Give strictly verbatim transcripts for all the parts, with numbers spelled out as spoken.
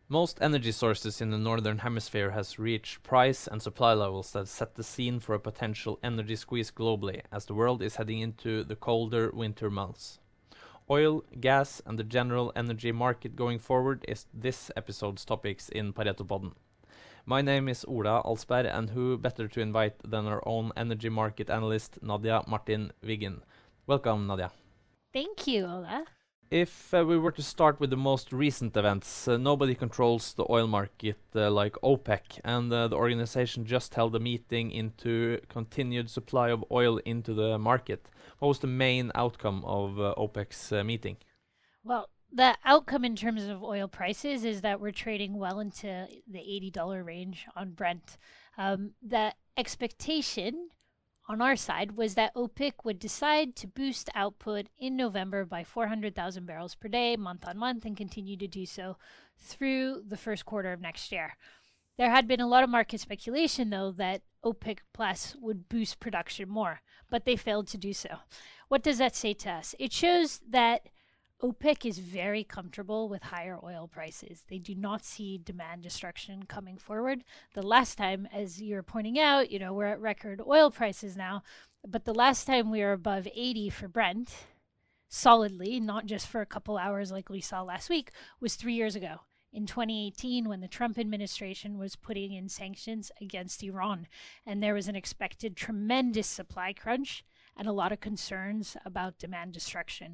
Most energy sources in the northern hemisphere has reached price and supply levels that set the scene for a potential energy squeeze globally as the world is heading into the colder winter months. Oil, gas, and the general energy market going forward is this episode's topics in Pareto-podden. My name is Ola Alsberg, and who better to invite than our own energy market analyst Nadia Martin Wiggen. Welcome, Nadia. Thank you, Ola. If uh, we were to start with the most recent events, uh, nobody controls the oil market uh, like OPEC, and uh, the organization just held a meeting into continued supply of oil into the market. What was the main outcome of uh, OPEC's uh, meeting? Well, the outcome in terms of oil prices is that we're trading well into the eighty dollars range on Brent. Um, the expectation on our side was that OPEC would decide to boost output in November by four hundred thousand barrels per day, month on month, and continue to do so through the first quarter of next year. There had been a lot of market speculation, though, that OPEC Plus would boost production more, but they failed to do so. What does that say to us? It shows that OPEC is very comfortable with higher oil prices. They do not see demand destruction coming forward. The last time, as you're pointing out, you know, we're at record oil prices now, but the last time we were above eighty for Brent, solidly, not just for a couple hours like we saw last week, was three years ago. In twenty eighteen, when the Trump administration was putting in sanctions against Iran, and there was an expected tremendous supply crunch and a lot of concerns about demand destruction.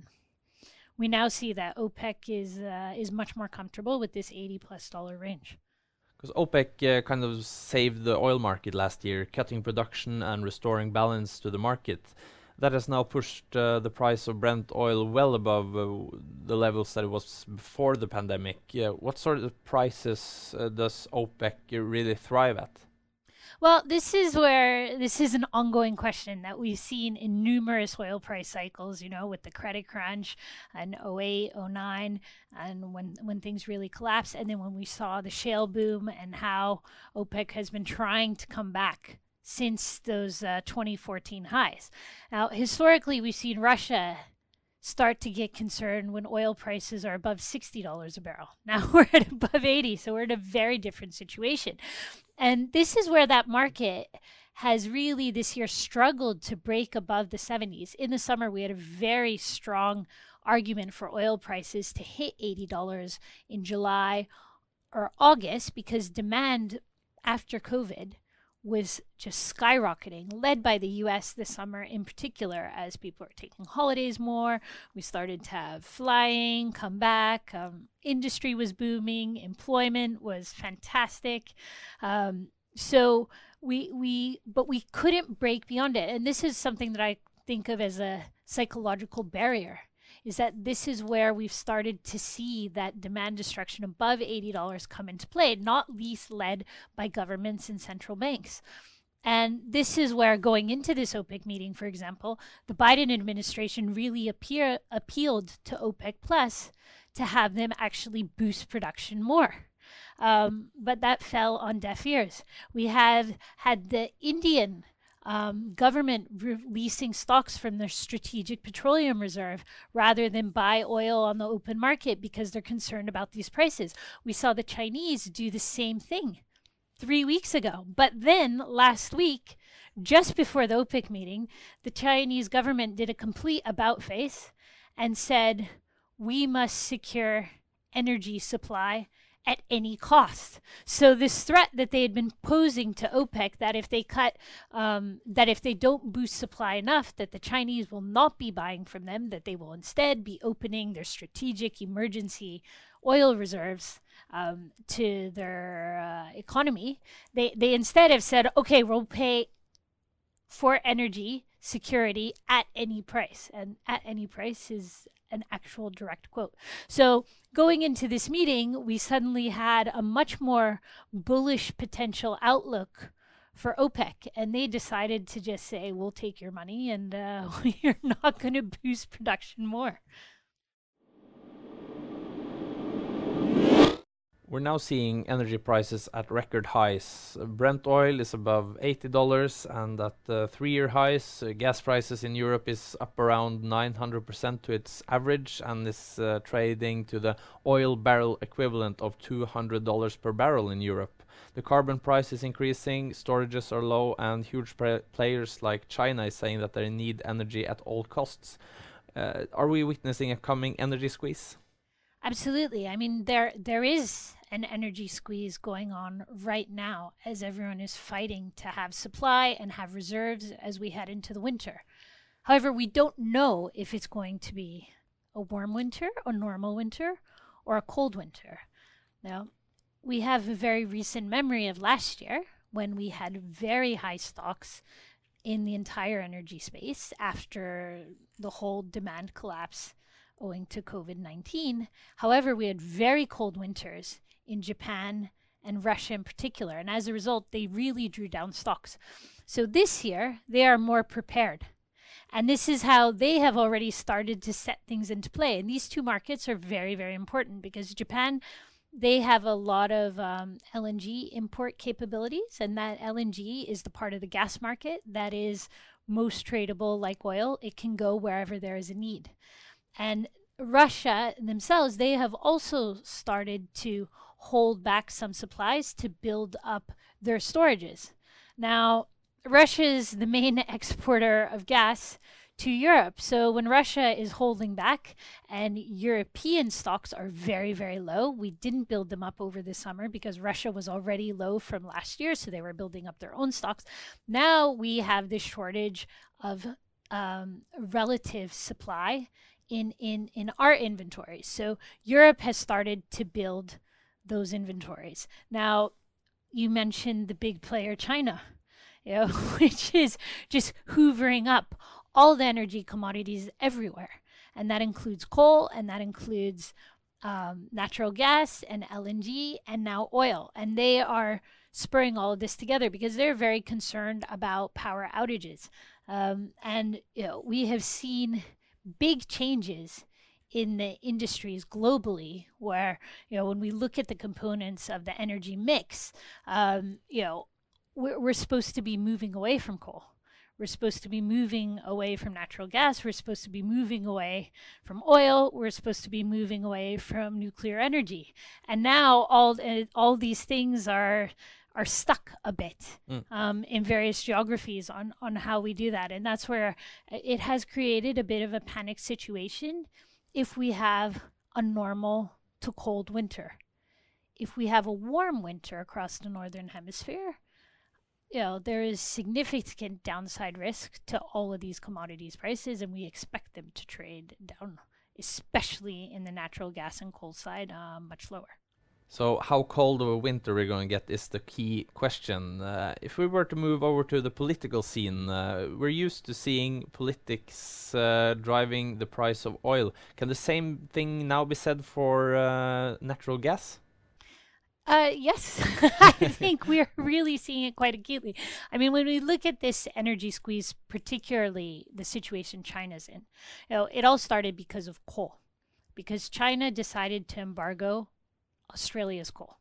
We now see that OPEC is uh, is much more comfortable with this eighty plus dollar range. Because OPEC uh, kind of saved the oil market last year, cutting production and restoring balance to the market. That has now pushed uh, the price of Brent oil well above uh, the levels that it was before the pandemic. Uh, what sort of prices uh, does OPEC really thrive at? Well, this is where this is an ongoing question that we've seen in numerous oil price cycles, you know, with the credit crunch and oh eight, oh nine, and when when things really collapsed, and then when we saw the shale boom and how OPEC has been trying to come back since those uh, twenty fourteen highs. Now, historically, we've seen Russia start to get concerned when oil prices are above sixty dollars a barrel. Now we're at above eighty, so we're in a very different situation. And this is where that market has really this year struggled to break above the seventies. In the summer, we had a very strong argument for oil prices to hit eighty dollars in July or August because demand after COVID was just skyrocketing, led by the U S this summer in particular, as people are taking holidays more. We started to have flying come back. Um, industry was booming. Employment was fantastic. Um, so we we but we couldn't break beyond it, and this is something that I think of as a psychological barrier. Is that this is where we've started to see that demand destruction above eighty dollars come into play, not least led by governments and central banks. And this is where, going into this OPEC meeting, for example, the Biden administration really appear, appealed to OPEC Plus to have them actually boost production more. Um, but that fell on deaf ears. We had had the Indian Um, government releasing stocks from their strategic petroleum reserve rather than buy oil on the open market because they're concerned about these prices. We saw the Chinese do the same thing three weeks ago. But then last week, just before the OPEC meeting, the Chinese government did a complete about face and said, we must secure energy supply at any cost. So this threat that they had been posing to OPEC, that if they cut, um, that if they don't boost supply enough, that the Chinese will not be buying from them, that they will instead be opening their strategic emergency oil reserves um, to their uh, economy. They they instead have said, okay, we'll pay for energy security at any price, and at any price is an actual direct quote. So going into this meeting, we suddenly had a much more bullish potential outlook for OPEC, and they decided to just say, we'll take your money and uh, we're not going to boost production more. We're now seeing energy prices at record highs. Uh, Brent oil is above eighty dollars, and at uh, three-year highs, uh, gas prices in Europe is up around nine hundred percent to its average and is uh, trading to the oil barrel equivalent of two hundred dollars per barrel in Europe. The carbon price is increasing, storages are low, and huge players like China is saying that they need energy at all costs. Uh, are we witnessing a coming energy squeeze? Absolutely. I mean, there there is an energy squeeze going on right now as everyone is fighting to have supply and have reserves as we head into the winter. However, we don't know if it's going to be a warm winter, a normal winter, or a cold winter. Now, we have a very recent memory of last year when we had very high stocks in the entire energy space after the whole demand collapse owing to COVID nineteen. However, we had very cold winters in Japan and Russia in particular, and as a result, they really drew down stocks. So this year, they are more prepared. And this is how they have already started to set things into play. And these two markets are very, very important because Japan, they have a lot of um, L N G import capabilities, and that L N G is the part of the gas market that is most tradable like oil. It can go wherever there is a need. And Russia themselves, they have also started to hold back some supplies to build up their storages. Now, Russia is the main exporter of gas to Europe. So when Russia is holding back and European stocks are very, very low, we didn't build them up over the summer because Russia was already low from last year, so they were building up their own stocks. Now we have this shortage of um, relative supply in, in, in our inventories. So Europe has started to build those inventories. Now, you mentioned the big player China, you know, which is just hoovering up all the energy commodities everywhere. And that includes coal, and that includes um, natural gas and L N G and now oil. And they are spurring all of this together because they're very concerned about power outages. Um, and you know, we have seen big changes in the industries globally where, you know, when we look at the components of the energy mix, um, you know, we're, we're supposed to be moving away from coal. We're supposed to be moving away from natural gas. We're supposed to be moving away from oil. We're supposed to be moving away from nuclear energy. And now all uh, all these things are are stuck a bit mm. um, in various geographies on, on how we do that. And that's where it has created a bit of a panic situation if we have a normal to cold winter. If we have a warm winter across the northern hemisphere, you know, there is significant downside risk to all of these commodities prices, and we expect them to trade down, especially in the natural gas and coal side, uh, much lower. So how cold of a winter we're going to get is the key question. Uh, if we were to move over to the political scene, uh, we're used to seeing politics uh, driving the price of oil. Can the same thing now be said for uh, natural gas? Uh, yes, I think we're really seeing it quite acutely. I mean, when we look at this energy squeeze, particularly the situation China's in, you know, it all started because of coal, because China decided to embargo Australia's coal.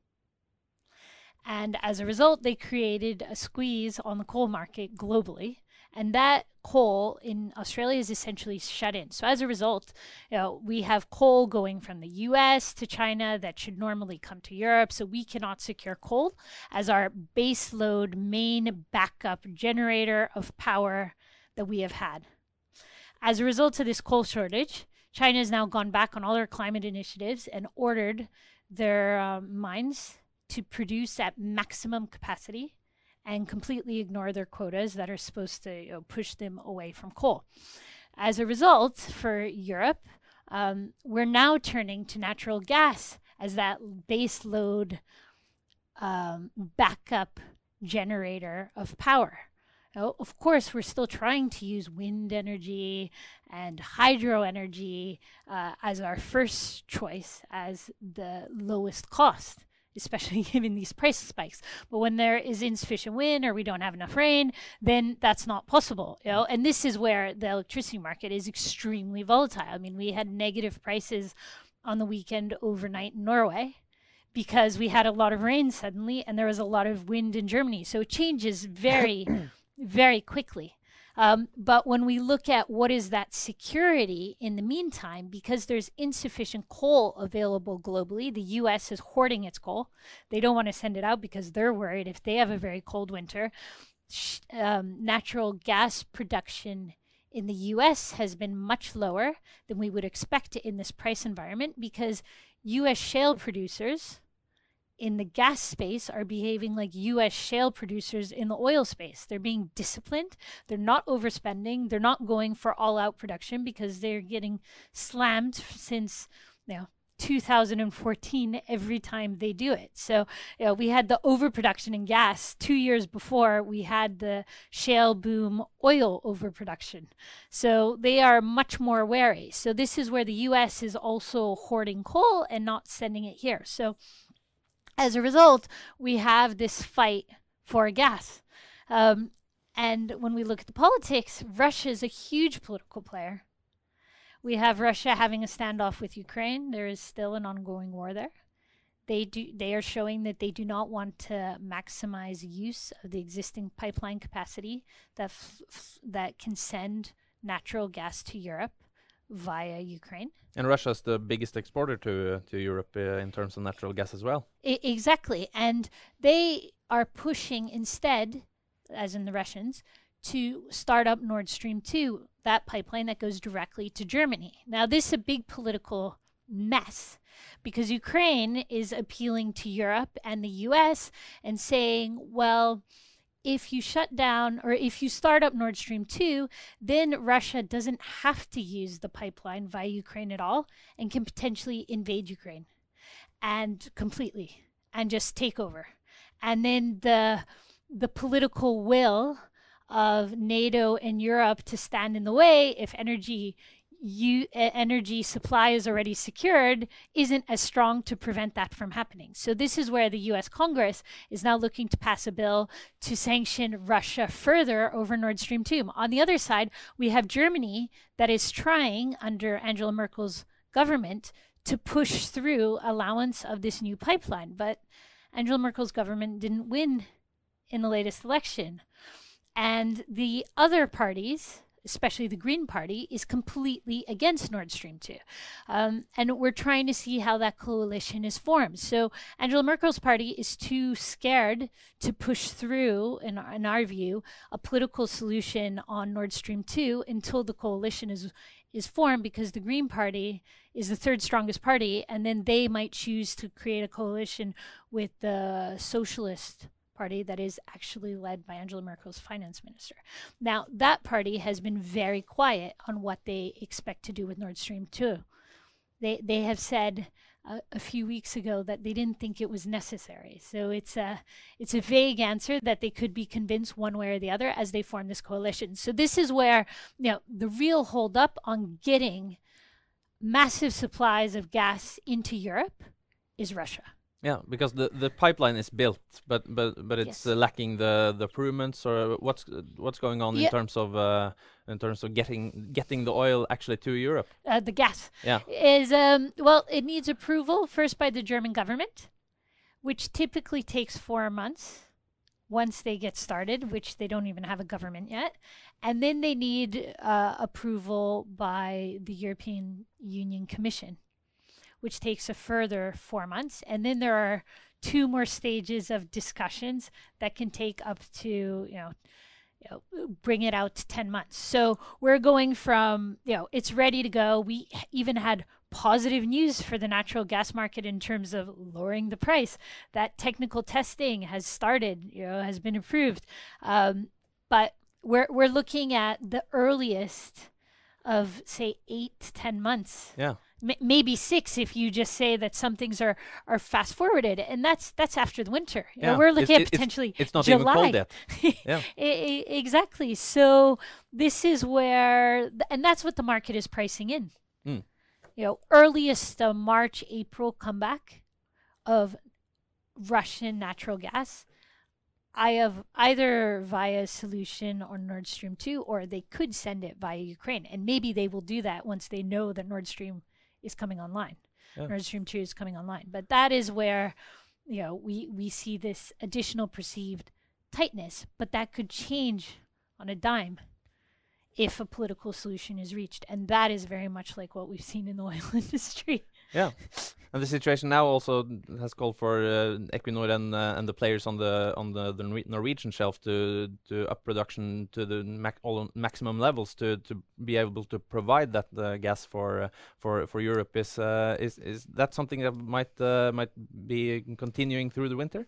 And as a result, they created a squeeze on the coal market globally. And that coal in Australia is essentially shut in. So as a result, you know, we have coal going from the U S to China that should normally come to Europe. So we cannot secure coal as our baseload main backup generator of power that we have had. As a result of this coal shortage, China has now gone back on all their climate initiatives and ordered their uh, mines to produce at maximum capacity and completely ignore their quotas that are supposed to, you know, push them away from coal. As a result, for Europe, um, we're now turning to natural gas as that base load um, backup generator of power. Now, of course, we're still trying to use wind energy and hydro energy uh, as our first choice, as the lowest cost, especially given these price spikes. But when there is insufficient wind or we don't have enough rain, then that's not possible. You know? And this is where the electricity market is extremely volatile. I mean, we had negative prices on the weekend overnight in Norway because we had a lot of rain suddenly and there was a lot of wind in Germany. So it changes very, very quickly. Um, but when we look at what is that security in the meantime, because there's insufficient coal available globally, the U S is hoarding its coal. They don't want to send it out because they're worried if they have a very cold winter. Sh- um, natural gas production in the U S has been much lower than we would expect in this price environment because U S shale producers in the gas space are behaving like U S shale producers in the oil space. They're being disciplined. They're not overspending. They're not going for all-out production because they're getting slammed since, you know, two thousand fourteen every time they do it. So, you know, we had the overproduction in gas two years before we had the shale boom oil overproduction. So they are much more wary. So this is where the U S is also hoarding coal and not sending it here. So as a result, we have this fight for gas. Um, and when we look at the politics, Russia is a huge political player. We have Russia having a standoff with Ukraine. There is still an ongoing war there. They do. They are showing that they do not want to maximize use of the existing pipeline capacity that f- f- that can send natural gas to Europe via Ukraine. And Russia is the biggest exporter to uh, to Europe uh, in terms of natural gas as well. I- exactly. And they are pushing instead, as in the Russians, to start up Nord Stream two, that pipeline that goes directly to Germany. Now, this is a big political mess because Ukraine is appealing to Europe and the U S and saying, well, if you shut down or if you start up Nord Stream two, then Russia doesn't have to use the pipeline via Ukraine at all and can potentially invade Ukraine and completely and just take over. And then the the political will of NATO and Europe to stand in the way if energy you, uh, energy supply is already secured isn't as strong to prevent that from happening. So this is where the U S Congress is now looking to pass a bill to sanction Russia further over Nord Stream two. On the other side, we have Germany that is trying under Angela Merkel's government to push through allowance of this new pipeline. But Angela Merkel's government didn't win in the latest election. And the other parties, especially the Green Party, is completely against Nord Stream two. Um, and we're trying to see how that coalition is formed. So Angela Merkel's party is too scared to push through, in, in our view, a political solution on Nord Stream two until the coalition is is formed, because the Green Party is the third strongest party, and then they might choose to create a coalition with the Socialist Party that is actually led by Angela Merkel's finance minister. Now, that party has been very quiet on what they expect to do with Nord Stream two. They they have said uh, a few weeks ago that they didn't think it was necessary. So it's a it's a vague answer that they could be convinced one way or the other as they form this coalition. So this is where, you know, the real hold up on getting massive supplies of gas into Europe is Russia. Yeah, because the, the pipeline is built, but but but it's Yes. uh, lacking the, the improvements, or what's uh, what's going on Yeah. in terms of uh, in terms of getting getting the oil actually to Europe. Uh, the gas Yeah. is um well, it needs approval first by the German government, which typically takes four months once they get started, which they don't even have a government yet, and then they need uh, approval by the European Union Commission, which takes a further four months. And then there are two more stages of discussions that can take up to, you know, you know, bring it out to ten months. So we're going from, you know, it's ready to go. We even had positive news for the natural gas market in terms of lowering the price. That technical testing has started, you know, has been approved. Um, but we're, we're looking at the earliest of, say, eight to ten months. Yeah. M- maybe six if you just say that some things are, are fast forwarded, and that's that's after the winter. You know, Yeah. we're It's- looking at it- it's- potentially It's not July. even cold yet. Yeah. E- e- exactly. So this is where, th- and that's what the market is pricing in. Mm. You know, earliest uh, March, April comeback of Russian natural gas. I have either via Solution or Nord Stream two, or they could send it via Ukraine. And maybe they will do that once they know that Nord Stream is coming online. Yeah. Nord Stream two is coming online. But that is where, you know, we, we see this additional perceived tightness, but that could change on a dime if a political solution is reached. And that is very much like what we've seen in the oil industry. Yeah. And the situation now also has called for uh, Equinor and uh, and the players on the on the, the Nor- Norwegian shelf to to up production to the mac- all maximum levels to, to be able to provide that uh, gas for uh, for for Europe. Is uh, is is that something that might uh, might be continuing through the winter?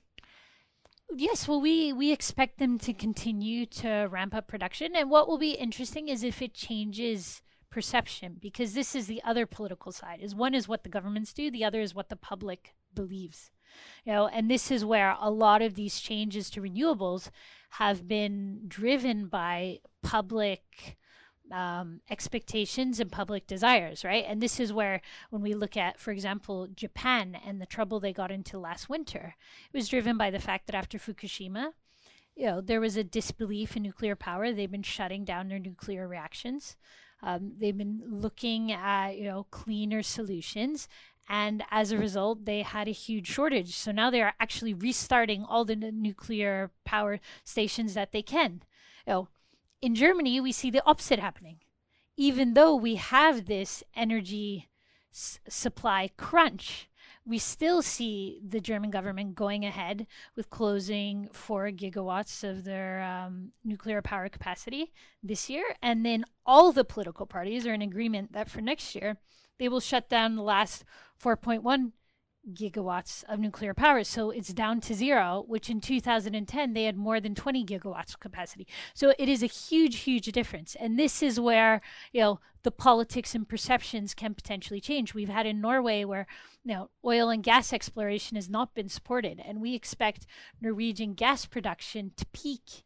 Yes, well, we, we expect them to continue to ramp up production. And what will be interesting is if it changes perception, because this is the other political side. Is one is what the governments do, the other is what the public believes. You know, and this is where a lot of these changes to renewables have been driven by public um, expectations and public desires, right? And this is where, when we look at, for example, Japan and the trouble they got into last winter, it was driven by the fact that after Fukushima, you know, there was a disbelief in nuclear power. They've been shutting down their nuclear reactions. Um, they've been looking at, you know, cleaner solutions. And as a result, they had a huge shortage. So now they are actually restarting all the n- nuclear power stations that they can. You know, in Germany, we see the opposite happening. Even though we have this energy s- supply crunch, we still see the German government going ahead with closing four gigawatts of their um, nuclear power capacity this year. And then all the political parties are in agreement that for next year, they will shut down the last four point one gigawatts of nuclear power. So it's down to zero, which in two thousand ten, they had more than twenty gigawatts of capacity. So it is a huge, huge difference. And this is where, you know, the politics and perceptions can potentially change. We've had in Norway where, you know, oil and gas exploration has not been supported. And we expect Norwegian gas production to peak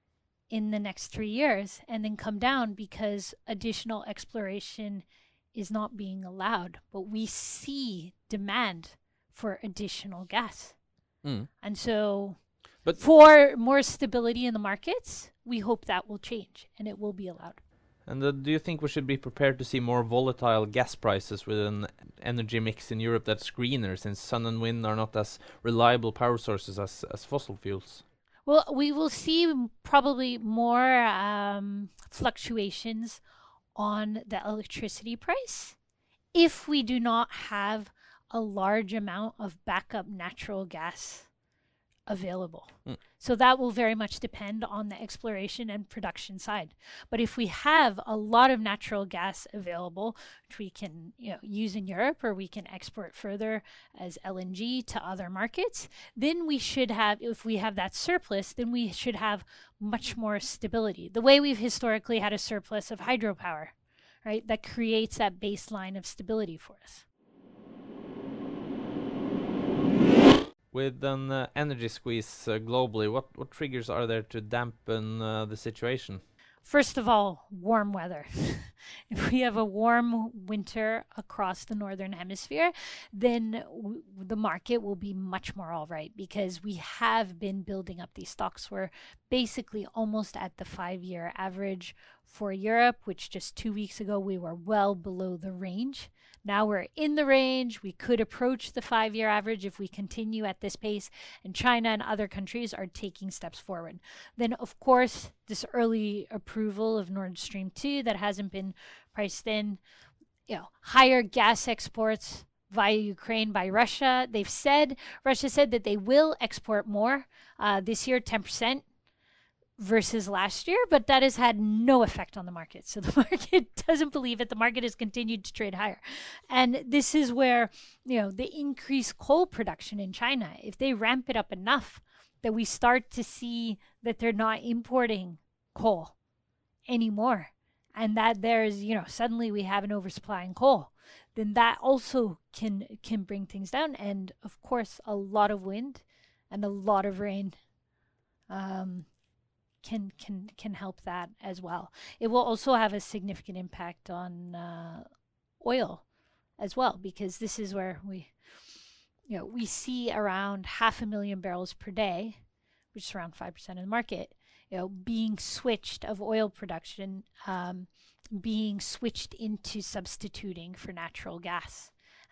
in the next three years and then come down because additional exploration is not being allowed. But we see demand for additional gas. Mm. And so But for more stability in the markets, we hope that will change and it will be allowed. And uh, do you think we should be prepared to see more volatile gas prices with an energy mix in Europe that's greener, since sun and wind are not as reliable power sources as, as fossil fuels? Well, we will see m- probably more um, fluctuations on the electricity price if we do not have a large amount of backup natural gas available. Mm. So that will very much depend on the exploration and production side. But if we have a lot of natural gas available, which we can, you know, use in Europe or we can export further as L N G to other markets, then we should have, if we have that surplus, then we should have much more stability. The way we've historically had a surplus of hydropower, right? That creates that baseline of stability for us. With an uh, energy squeeze uh, globally, what, what triggers are there to dampen uh, the situation? First of all, warm weather. If we have a warm winter across the northern hemisphere, then w- the market will be much more all right because we have been building up these stocks. We're basically almost at the five-year average for Europe, which just two weeks ago we were well below the range. Now we're in the range. We could approach the five-year average if we continue at this pace, and China and other countries are taking steps forward. Then, of course, this early approval of Nord Stream two that hasn't been priced in, you know, higher gas exports via Ukraine by Russia. They've said, Russia said that they will export more uh, this year, ten percent. Versus last year, but that has had no effect on the market. So the market doesn't believe it. The market has continued to trade higher. And this is where, you know, the increased coal production in China, if they ramp it up enough that we start to see that they're not importing coal anymore, and that there's, you know, suddenly we have an oversupply in coal, then that also can can bring things down. And of course, a lot of wind and a lot of rain um can can can help that as well. It will also have a significant impact on uh, oil as well, because this is where we, you know, we see around half a million barrels per day, which is around five percent of the market, you know, being switched of oil production, um, being switched into substituting for natural gas.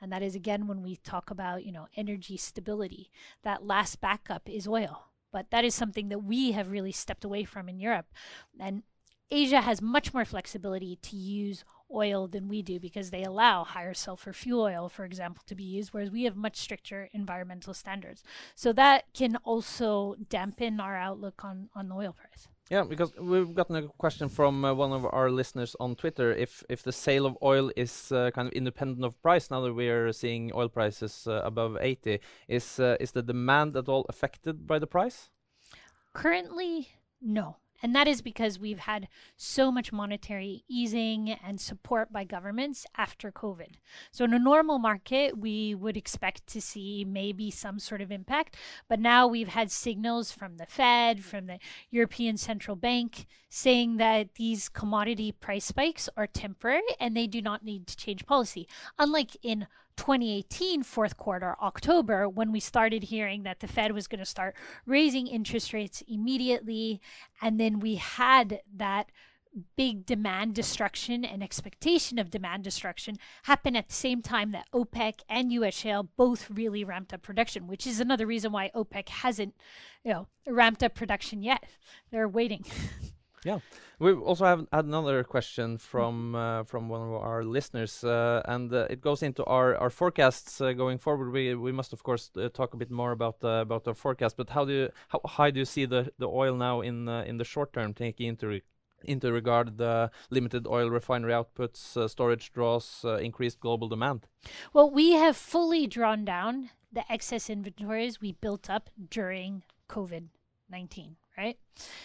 And that is, again, when we talk about, you know, energy stability, that last backup is oil. But that is something that we have really stepped away from in Europe. And Asia has much more flexibility to use oil than we do because they allow higher sulfur fuel oil, for example, to be used, whereas we have much stricter environmental standards. So that can also dampen our outlook on, on the oil price. Yeah, because we've gotten a question from uh, one of our listeners on Twitter. If if the sale of oil is uh, kind of independent of price, now that we are seeing oil prices uh, above eighty, is uh, is the demand at all affected by the price? Currently, no. And that is because we've had so much monetary easing and support by governments after COVID. So in a normal market, we would expect to see maybe some sort of impact. But now we've had signals from the Fed, from the European Central Bank, saying that these commodity price spikes are temporary and they do not need to change policy. Unlike in twenty eighteen fourth quarter, October, when we started hearing that the Fed was going to start raising interest rates immediately. And then we had that big demand destruction and expectation of demand destruction happen at the same time that OPEC and U S shale both really ramped up production, which is another reason why OPEC hasn't, you know, ramped up production yet. They're waiting. Yeah, we also have had another question from uh, from one of our listeners, uh, and uh, it goes into our our forecasts uh, going forward. We we must of course uh, talk a bit more about uh, about our forecast. But how do you how high do you see the the oil now in uh, in the short term, taking into re into regard the limited oil refinery outputs, uh, storage draws, uh, increased global demand? Well, we have fully drawn down the excess inventories we built up during COVID nineteen, right?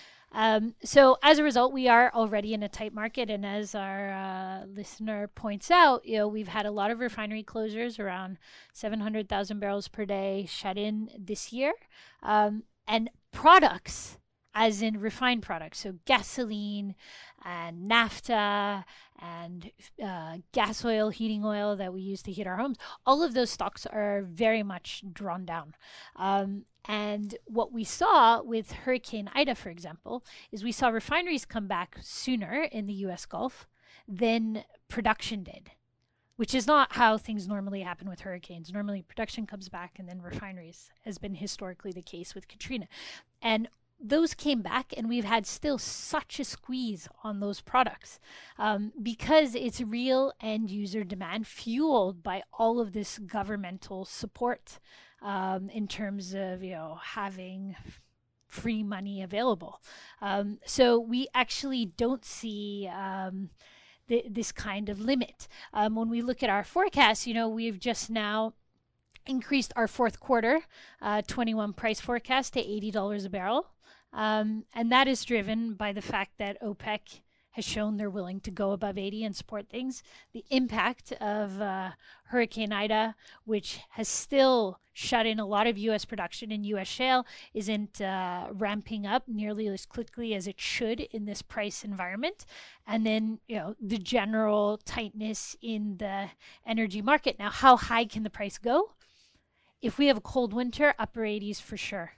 Um, so as a result, we are already in a tight market. And as our uh, listener points out, you know, we've had a lot of refinery closures, around seven hundred thousand barrels per day shut in this year. Um, and products, as in refined products, so gasoline and naphtha and uh, gas oil, heating oil that we use to heat our homes, all of those stocks are very much drawn down. Um, and what we saw with Hurricane Ida, for example, is we saw refineries come back sooner in the U S Gulf than production did, which is not how things normally happen with hurricanes. Normally production comes back and then refineries, has been historically the case with Katrina. And those came back, and we've had still such a squeeze on those products um, because it's real end user demand fueled by all of this governmental support um, in terms of, you know, having free money available. Um, so we actually don't see um, th this kind of limit. Um, when we look at our forecast, you know, we've just now increased our fourth quarter uh, twenty-one price forecast to eighty dollars a barrel. Um, and that is driven by the fact that OPEC has shown they're willing to go above eighty and support things. The impact of uh, Hurricane Ida, which has still shut in a lot of U S production, and U S shale isn't uh, ramping up nearly as quickly as it should in this price environment. And then, you know, the general tightness in the energy market. Now, how high can the price go? If we have a cold winter, upper eighties for sure.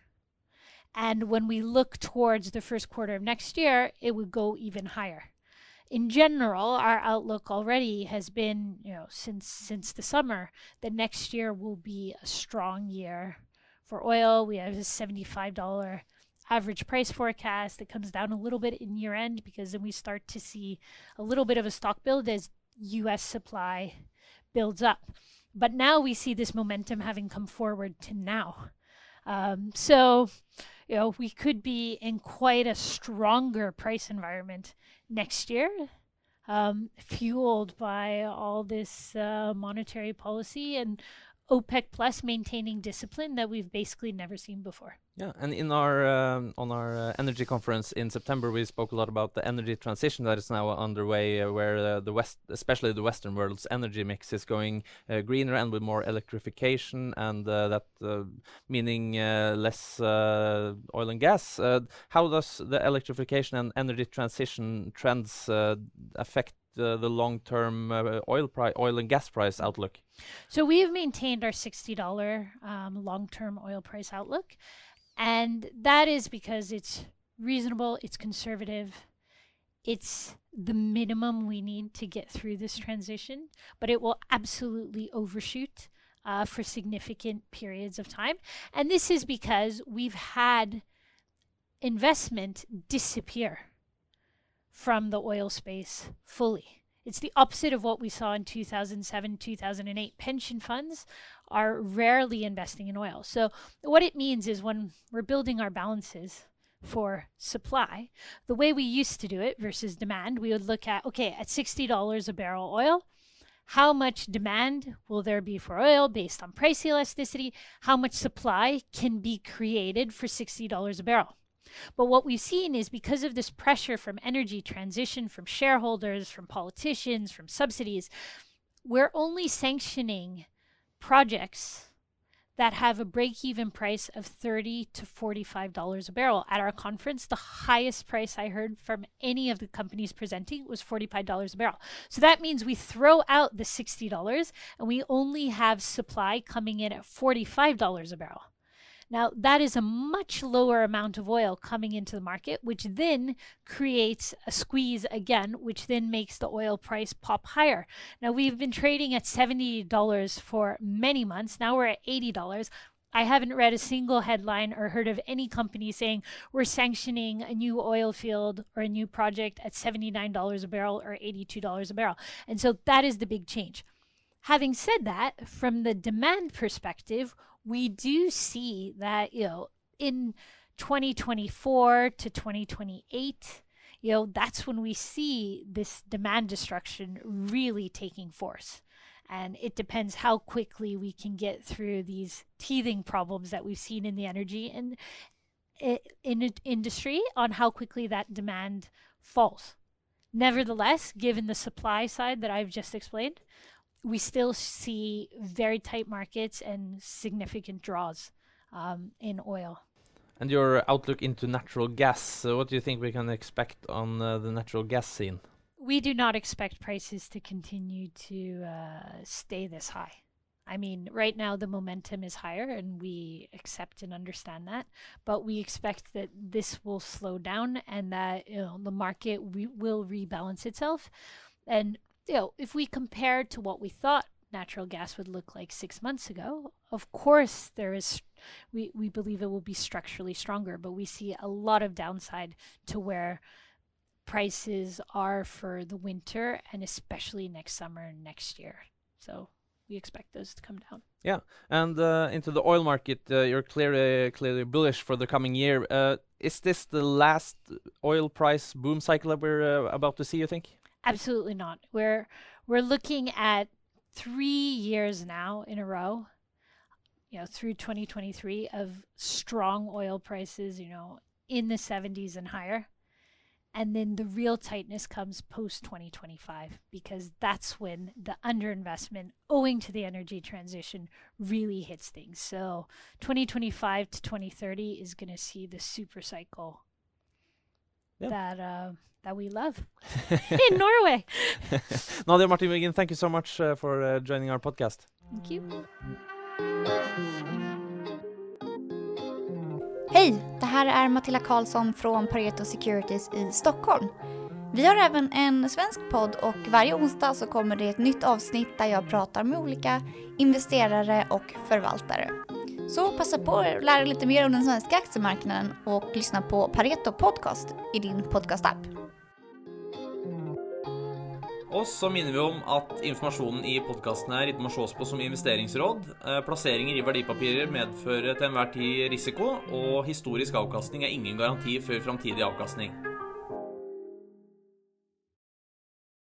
And when we look towards the first quarter of next year, it would go even higher. In general, our outlook already has been, you know, since since the summer, that next year will be a strong year for oil. We have a seventy-five dollar average price forecast. It comes down a little bit in year end because then we start to see a little bit of a stock build as U S supply builds up. But now we see this momentum having come forward to now. Um, so, you know, we could be in quite a stronger price environment next year, um, fueled by all this uh, monetary policy and OPEC Plus maintaining discipline that we've basically never seen before. Yeah, and in our um, on our uh, energy conference in September, we spoke a lot about the energy transition that is now underway, uh, where uh, the West, especially the Western world's energy mix, is going uh, greener and with more electrification, and uh, that uh, meaning uh, less uh, oil and gas. Uh, how does the electrification and energy transition trends uh, affect Uh, the long-term uh, oil price, oil and gas price outlook? So we have maintained our sixty dollar um, long-term oil price outlook, and that is because it's reasonable, it's conservative, it's the minimum we need to get through this transition, but it will absolutely overshoot uh, for significant periods of time. And this is because we've had investment disappear from the oil space fully. It's the opposite of what we saw in two thousand seven, two thousand eight. Pension funds are rarely investing in oil. So what it means is when we're building our balances for supply, the way we used to do it versus demand, we would look at, okay, at sixty dollars a barrel oil, how much demand will there be for oil based on price elasticity? How much supply can be created for sixty dollars a barrel? But what we've seen is because of this pressure from energy transition, from shareholders, from politicians, from subsidies, we're only sanctioning projects that have a break-even price of thirty to forty-five dollars a barrel. At our conference, the highest price I heard from any of the companies presenting was forty-five dollars a barrel. So that means we throw out the sixty dollars and we only have supply coming in at forty-five dollars a barrel. Now, that is a much lower amount of oil coming into the market, which then creates a squeeze again, which then makes the oil price pop higher. Now, we've been trading at seventy dollars for many months. Now we're at eighty dollars. I haven't read a single headline or heard of any company saying we're sanctioning a new oil field or a new project at seventy-nine dollars a barrel or eighty-two dollars a barrel. And so that is the big change. Having said that, from the demand perspective, we do see that, you know, in twenty twenty-four to twenty twenty-eight, you know, that's when we see this demand destruction really taking force. And it depends how quickly we can get through these teething problems that we've seen in the energy and in industry on how quickly that demand falls. Nevertheless, given the supply side that I've just explained, we still see very tight markets and significant draws um, in oil. And your outlook into natural gas, so what do you think we can expect on uh, the natural gas scene? We do not expect prices to continue to uh, stay this high. I mean, right now the momentum is higher and we accept and understand that, but we expect that this will slow down and that, you know, the market re- will rebalance itself. And you know, if we compare to what we thought natural gas would look like six months ago, of course there is, we, we believe it will be structurally stronger, but we see a lot of downside to where prices are for the winter and especially next summer and next year. So we expect those to come down. Yeah, and uh, into the oil market, uh, you're clearly clearly bullish for the coming year. Uh, is this the last oil price boom cycle that we're uh, about to see, you think? Absolutely not. We're we're looking at three years now in a row, you know, through twenty twenty-three of strong oil prices, you know, in the seventies and higher. And then the real tightness comes post twenty twenty-five because that's when the underinvestment owing to the energy transition really hits things. So twenty twenty-five to twenty thirty is going to see the super cycle yeah. that uh, that we love in Norway. Nadia Martin Wiggen, thank you so much uh, for uh, joining our podcast. Thank you. Hej, det här är Matilda Karlsson från Pareto Securities i Stockholm. Vi har även en svensk podd och varje onsdag så kommer det ett nytt avsnitt där jag pratar med olika investerare och förvaltare. Så passa på att lära lite mer om den svenska aktiemarknaden och lyssna på Pareto Podcast i din podcastapp. Og så minner vi om at informasjonen i podcasten her ikke må ses på som investeringsråd. Plasseringer i verdipapirer medfører til enhver tid risiko, og historisk avkastning er ingen garanti for fremtidig avkastning.